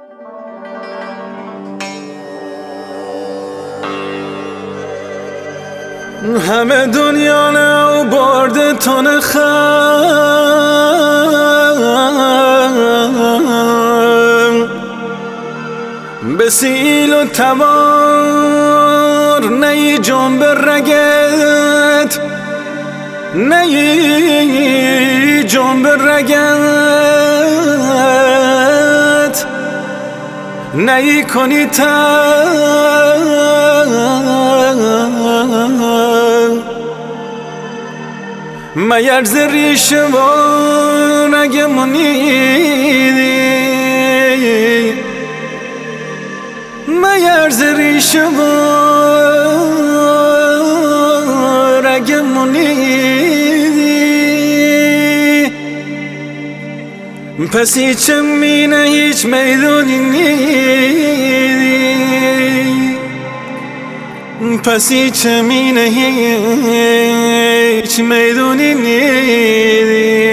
همه دنیا نه برده تن خم به سیل و تبار نی جنب رگت نی جنب رگت نی کنی میرز ریشه و نگمونیدی میرز ریشه و نگمونیدی پس هیچ مینه هیچ میدونی نیدی پس هیچ مینه هیچ میدونی نیدی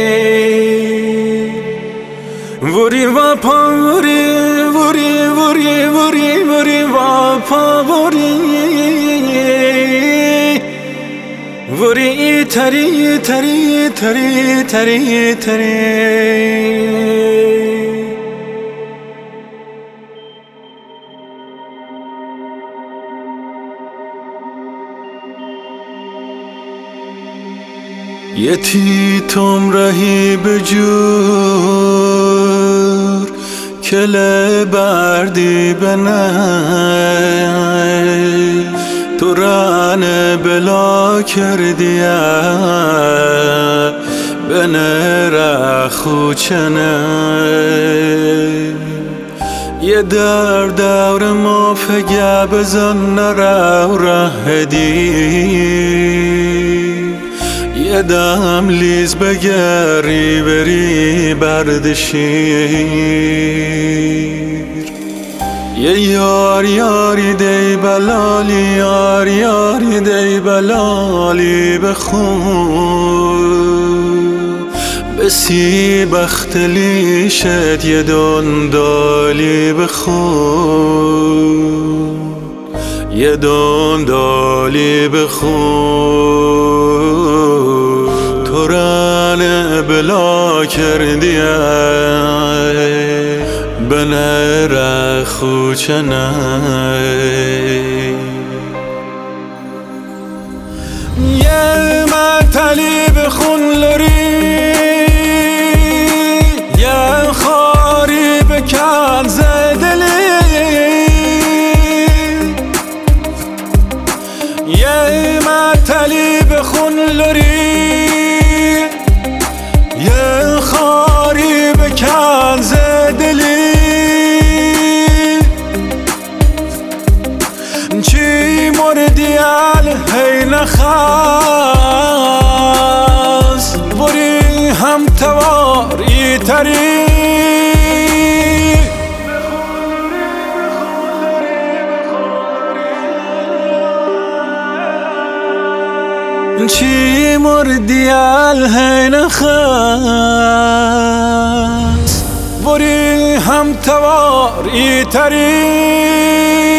وری و پا وری وری وری وری وری و پا وری وری تری تری تری تری تری یتیتم رهی بجور کله بردی بنه تو رانه بلا کردی بنه رخو چنه یه دور ما فگه بزن نرو رهدی یه دم لیز بگری بری بردشیر یه یار یاری دی بلالی یار یاری دی بلالی بخون بسی بختلی شد یه دندالی بخون یه دندالی بخون تو رانه بلا کردی بنه رخو چنه یه متلی بخون لری یه خاری بکن زدلی یه متلی بخون لری یه خاری بکن زدلی چی مردی هی نخواست بری هم تواری تری چی مردی هی نخواست بری هم تواری تری